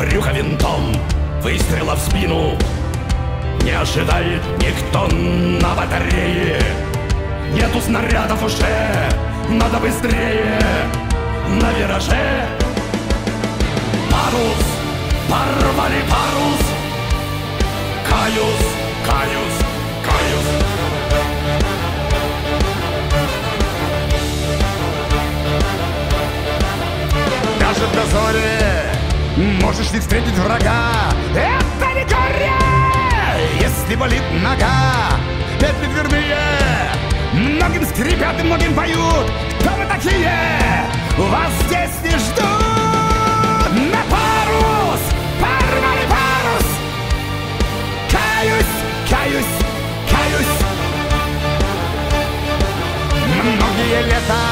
брюхо винтом, выстрела в спину не ожидает никто на батарее. Нету снарядов уже, надо быстрее на вираже. Парус, порвали парус. Каюсь, каюсь, каюсь. Даже в дозоре можешь не встретить врага. Это не горе, если болит нога. Петли дверные многим скрипят и многим поют. Кто вы такие? Вас здесь не ждут. На парус, порвали парус. Каюсь, каюсь, каюсь. Многие лета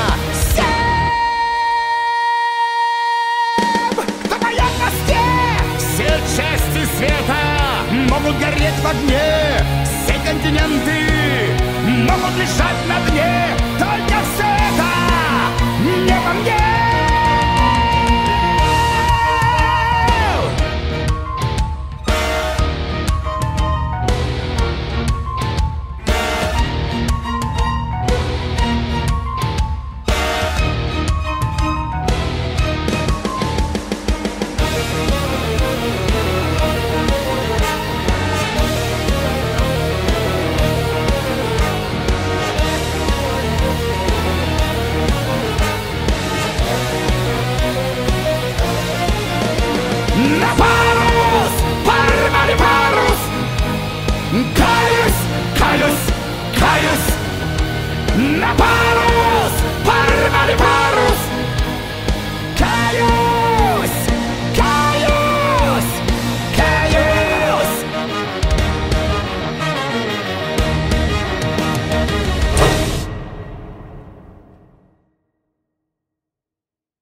все части света могут гореть в огне. Все континенты могут лежать на дне.